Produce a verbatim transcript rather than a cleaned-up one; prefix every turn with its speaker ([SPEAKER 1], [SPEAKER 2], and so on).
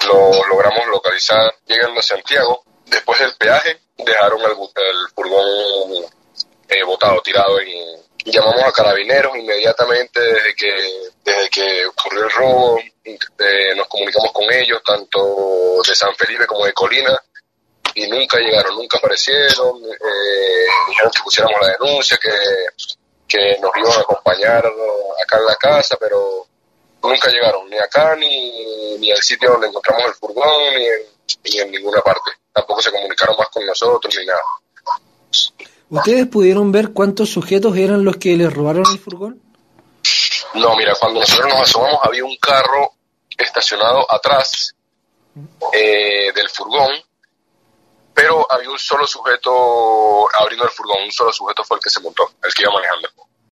[SPEAKER 1] lo logramos localizar llegando a Santiago. Después del peaje dejaron el, el furgón eh, botado, tirado. En, llamamos a carabineros inmediatamente desde que desde que ocurrió el robo. Eh, nos comunicamos con ellos, tanto de San Felipe como de Colina, y nunca llegaron, nunca aparecieron. Eh, dijeron que pusiéramos la denuncia, que, que nos iban a acompañar acá en la casa, pero nunca llegaron, ni acá, ni, ni al sitio donde encontramos el furgón, ni en, ni en ninguna parte. Tampoco se comunicaron más con nosotros, ni nada.
[SPEAKER 2] ¿Ustedes pudieron ver cuántos sujetos eran los que les robaron el furgón?
[SPEAKER 1] No, mira, cuando nosotros nos asomamos había un carro estacionado atrás eh, del furgón, pero había un solo sujeto abriendo el furgón, un solo sujeto fue el que se montó, el que iba manejando.